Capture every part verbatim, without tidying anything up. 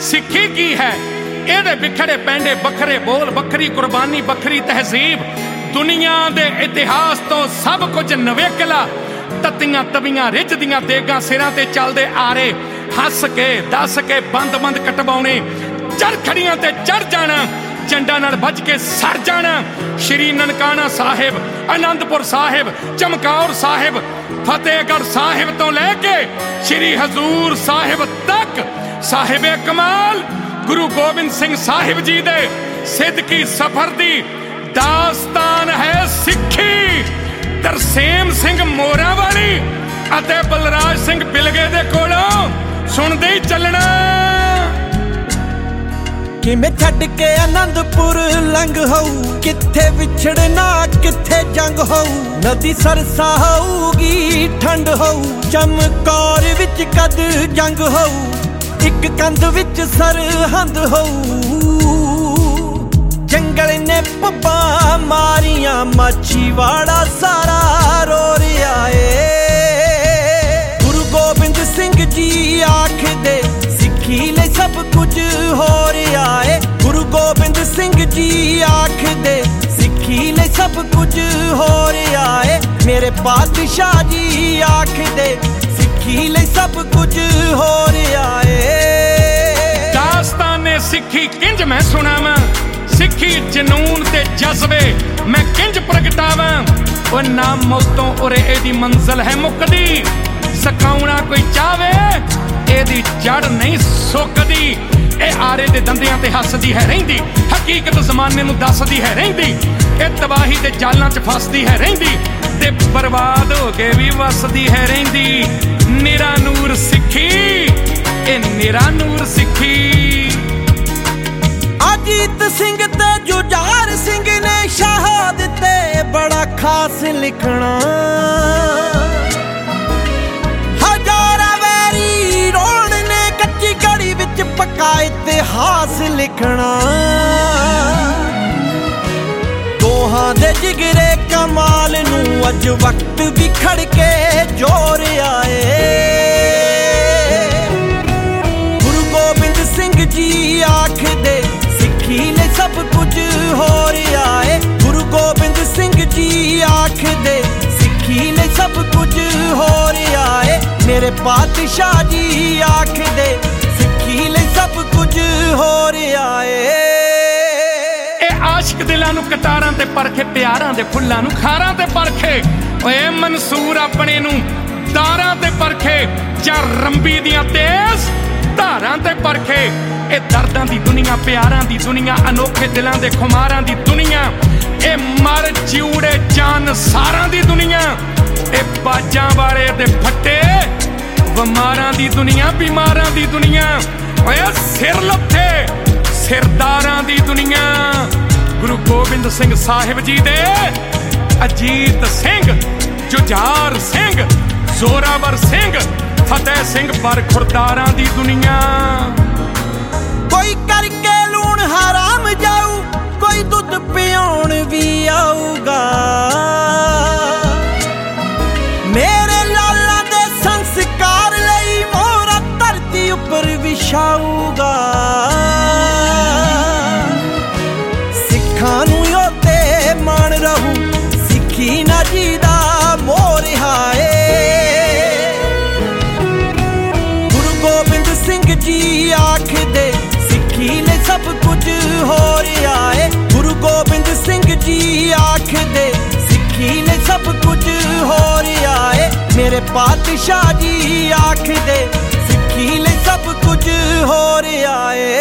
सिक्खी की है। ਇਹਦੇ ਵਿਖੜੇ ਪੈਂਡੇ ਵੱਖਰੇ ਬੋਲ, ਵੱਖਰੀ ਕੁਰਬਾਨੀ, ਵੱਖਰੀ ਤਹਿਜ਼ੀਬ। ਦੁਨੀਆ ਦੇ ਇਤਿਹਾਸ ਤੋਂ ਸਭ ਕੁਝ ਨਵੇਕਲਾ। ਤੱਤੀਆਂ ਤਵੀਆਂ ਰਿੱਝਦੀਆਂ ਦੇਗਾਂ ਸਿਰਾਂ ਤੇ ਚੱਲਦੇ ਆਰੇ। ਹੱਸ ਕੇ ਦੱਸ ਕੇ ਬੰਦ ਬੰਦ ਕਟਵਾਉਣੇ, ਚਰਖੜੀਆਂ ਤੇ ਚੜ ਜਾਣਾ, ਜੰਡਾਂ ਨਾਲ ਵੱਜ ਕੇ ਸੜ ਜਾਣਾ। ਸ਼੍ਰੀ ਨਨਕਾਣਾ ਸਾਹਿਬ, ਆਨੰਦਪੁਰ ਸਾਹਿਬ, ਚਮਕੌਰ ਸਾਹਿਬ, ਫਤਿਹਗੜ੍ਹ ਸਾਹਿਬ ਤੋਂ ਲੈ ਕੇ ਸ਼੍ਰੀ ਹਜ਼ੂਰ ਸਾਹਿਬ ਤੱਕ ਸਾਹਿਬੇ ਕਮਾਲ ਗੁਰੂ ਗੋਬਿੰਦ ਸਿੰਘ ਸਾਹਿਬ ਜੀ ਦੇ ਸਿੱਦਕੀ ਸਫ਼ਰ ਦੀ ਦਾਸਤਾਨ ਹੈ ਸਿੱਖੀ। ਤਰਸੇਮ ਸਿੰਘ ਮੋਰਾਂ ਵਾਲੀ ਅਤੇ ਬਲਰਾਜ ਸਿੰਘ ਬਿਲਗੇ ਦੇ ਕੋਲੋਂ ਸੁਣਦੇ ਹੀ ਚੱਲਣਾ। ਕਿਵੇਂ ਛੱਡ ਕੇ ਆਨੰਦਪੁਰ ਲੰਘ ਹੋਊ, ਕਿੱਥੇ ਵਿਛੜਨਾ ਕਿੱਥੇ ਜੰਗ ਹੋਊ। ਨਦੀ ਸਰਸਾ ਹੋਊਗੀ ਠੰਡ ਹੋਊ, ਚਮਕੌਰ ਵਿੱਚ ਕਦ ਜੰਗ ਹੋਊ। ਇੱਕ ਕੰਧ ਵਿੱਚ ਸਰਹੰਦ ਹੋਊ, ਜੰਗਲ ਨੇ ਪੱਬਾਂ ਮਾਰੀਆਂ, ਮਾਛੀਵਾੜਾ ਸਾਰਾ ਰੋ ਰਿਹਾ ਏ। ਗੁਰੂ ਗੋਬਿੰਦ ਸਿੰਘ ਜੀ ਆਖਦੇ ਸਿੱਖੀ ਲਈ ਸਭ ਕੁਝ ਹੋ ਰਿਹਾ ਏ। ਗੁਰੂ ਗੋਬਿੰਦ ਸਿੰਘ ਜੀ ਆਖਦੇ ਸਿੱਖੀ ਲਈ ਸਭ ਕੁਝ ਹੋ ਰਿਹਾ ਏ। ਮੇਰੇ ਪਾਤਸ਼ਾਹ ਜੀ ਆਖਦੇ ਸਿੱਖੀ ਲਈ ਸਭ ਕੁਝ ਹੋ ਰਿਹਾ ਏ। ਦਾਸਤਾਨੇ ਸਿੱਖੀ ਕਿੰਜ ਮੈਂ ਸੁਣਾਵਾਂ, ਸਿੱਖੀ ਜਨੂਨ ਤੇ ਜਜ਼ਬੇ ਮੈਂ ਕਿੰਜ ਪ੍ਰਗਟਾਵਾਂ। ਉਹ ਨਾ ਮੌਤੋਂ ਉਰੇ ਇਹਦੀ ਮੰਜ਼ਿਲ ਹੈ ਮੁੱਕਦੀ, ਸਿਖਾਉਣਾ ਕੋਈ ਚਾਵੇ ਇਹਦੀ ਜੜ ਨਹੀਂ ਸੁੱਕਦੀ। ਇਹ ਆਰੇ ਦੇ ਦੰਦਿਆਂ ਤੇ ਹੱਸਦੀ ਹੈ ਰਹਿੰਦੀ, ਹਕੀਕਤ ਜ਼ਮਾਨੇ ਨੂੰ ਦੱਸਦੀ ਹੈ ਰਹਿੰਦੀ। ਇਹ ਤਬਾਹੀ ਦੇ ਜਾਲਾਂ 'ਚ ਫਸਦੀ ਹੈ ਰਹਿੰਦੀ, ਤੇ ਬਰਬਾਦ ਹੋ ਕੇ ਵੀ ਵਸਦੀ ਹੈ ਰਹਿੰਦੀ। ਨਿਰਾ ਨੂਰ ਸਿੱਖੀ, ਇਹ ਨਿਰਾ ਨੂਰ ਸਿੱਖੀ। ਅਜੀਤ ਸਿੰਘ ਤੇ ਜੁਝਾਰ ਸਿੰਘ ਨੇ ਸ਼ਹਾਦਤ ਤੇ ਬੜਾ ਖਾਸ ਲਿਖਣਾ। ਹਜ਼ਾਰਾਂ ਵੈਰੀ ਰੋਣ ਨੇ ਕੱਚੀ ਘੜੀ ਵਿੱਚ ਪੱਕਾ ਇਤਿਹਾਸ ਲਿਖਣਾ। ਦੋਹਾਂ ਦੇ ਜਿਗਰੇ ਕਮਾਲ ਨੂੰ ਅੱਜ ਵਕਤ ਵੀ ਖੜ ਕੇ ਜੋਰ ਆਏ। ਗੁਰੂ ਗੋਬਿੰਦ ਸਿੰਘ ਜੀ ਆਖਦੇ ਸਿੱਖੀ ਲਈ ਸਭ ਕੁਝ ਹੋ ਰਿਹਾ ਏ। ਗੁਰੂ ਗੋਬਿੰਦ ਸਿੰਘ ਜੀ ਆਖਦੇ ਸਿੱਖੀ ਲਈ ਸਭ ਕੁਝ ਹੋ ਰਿਹਾ ਏ। ਮੇਰੇ ਪਾਤਸ਼ਾਹ ਜੀ ਆਖਦੇ ਸਿੱਖੀ ਲਈ ਸਭ ਕੁਝ ਹੋ ਰਿਹਾ ਏ। ਆਸ਼ਕ ਦਿਲਾਂ ਨੂੰ ਕਤਾਰਾਂ ਤੇ ਪਰਖੇ, ਪਿਆਰਾਂ ਦੇ ਫੁੱਲਾਂ ਨੂੰ ਖਾਰਾਂ ਤੇ ਪਰਖੇ। ਓਏ ਮਨਸੂਰ ਆਪਣੇ ਨੂੰ ਦਾਰਾਂ ਤੇ ਪਰਖੇ, ਜਾਂ ਰੰਬੀ ਦੀਆਂ ਤੇਜ਼ ਧਾਰਾਂ ਤੇ ਪਰਖੇ। ਇਹ ਦਰਦਾਂ ਦੀ ਦੁਨੀਆ, ਪਿਆਰਾਂ ਦੀ ਦੁਨੀਆ, ਅਨੋਖੇ ਦਿਲਾਂ ਦੇ ਖੁਮਾਰਾਂ ਦੀ ਦੁਨੀਆ। ਇਹ ਮਰ ਜਿਉੜੇ ਜਾਨ ਸਾਰਾਂ ਦੀ ਦੁਨੀਆ। ਇਹ ਬਾਜਾਂ ਵਾਲੇ ਦੇ ਫੱਟੇ ਬਿਮਾਰਾਂ ਦੀ ਦੁਨੀਆ, ਬਿਮਾਰਾਂ ਦੀ ਦੁਨੀਆ। ਓਏ ਸਿਰ ਲੱਥੇ ਸਿਰਦਾਰਾਂ ਦੀ ਦੁਨੀਆ। ਗੁਰੂ ਗੋਬਿੰਦ ਸਿੰਘ ਸਾਹਿਬ ਜੀ ਦੇ ਅਜੀਤ ਸਿੰਘ, ਜੁਝਾਰ ਸਿੰਘ, ਜ਼ੋਰਾਵਰ ਸਿੰਘ, ਫਤਿਹ ਸਿੰਘ ਬਰਖੁਰਦਾਰਾਂ ਦੀ ਦੁਨੀਆ। ਕੋਈ ਕਰਕੇ ਲੂਣ ਹਰਾਮ ਜਾਊ, ਕੋਈ ਦੁੱਧ ਪਿਆਉਣ ਵੀ ਆਊਗਾ। ਮੇਰੇ ਲਾਲਾਂ ਦੇ ਸੰਸਕਾਰ ਲਈ ਮੋਹਰਾ ਧਰਤੀ ਉੱਪਰ ਵਿਛਾਊਗਾ। ਸਿੱਖਾਂ ਨੂੰ ਉੱਤੇ ਮਾਣ ਰਹੂ, ਸਿੱਖੀ ਨਾ ਜੀ ਦਾ ਮੋਹ ਰਿਹਾ ਏ। ਗੁਰੂ ਗੋਬਿੰਦ ਸਿੰਘ ਜੀ ਆਖਦੇ ਸਿੱਖੀ ਲਈ ਸਭ ਕੁਝ ਹੋ ਰਿਹਾ ਏ। ਗੁਰੂ ਗੋਬਿੰਦ ਸਿੰਘ ਜੀ ਆਖਦੇ ਸਿੱਖੀ ਲਈ ਸਭ ਕੁਝ ਹੋ ਰਿਹਾ ਏ। ਮੇਰੇ ਪਾਤਸ਼ਾਹ ਜੀ ਆਖਦੇ ਸਿੱਖੀ ਲਈ ਸਭ ਕੁਝ ਹੋ ਰਿਹਾ ਏ।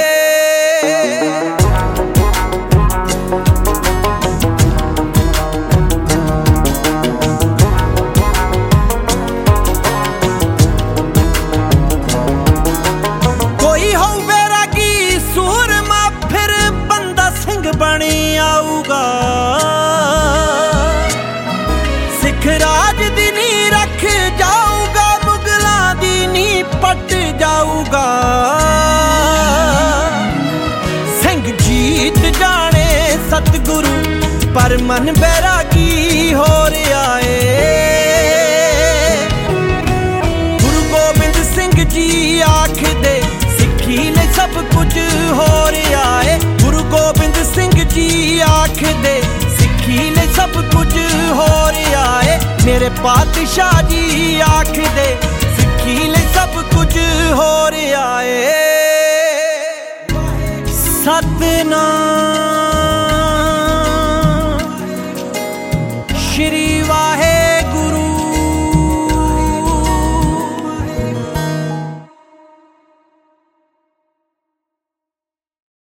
ਬਣ ਆਊਗਾ ਸਿੱਖ ਰਾਜ ਦੀ ਨੀਂਹ ਰੱਖ ਜਾਊਗਾ, ਮੁਗਲਾਂ ਦੀ ਨੀਂਹ ਪੱਟ ਜਾਊਗਾ। ਸਿੰਘ ਜੀਤ ਜਾਣੇ ਸਤਿਗੁਰੂ, ਪਰ ਮਨ ਬੈਰਾਗੀ ਹੋ ਰਿਹਾ ਏ। ਗੁਰੂ ਗੋਬਿੰਦ ਸਿੰਘ ਜੀ ਆਖਦੇ ਸਿੱਖੀ ਲਈ ਸਭ ਕੁਝ हो रहा है। गुरु गोबिंद सिंह जी आखदे सिक्खी ले सब कुछ हो रहा है। मेरे पातशाह जी आखदे सिक्खी ले सब कुछ हो रहा है। सतनाम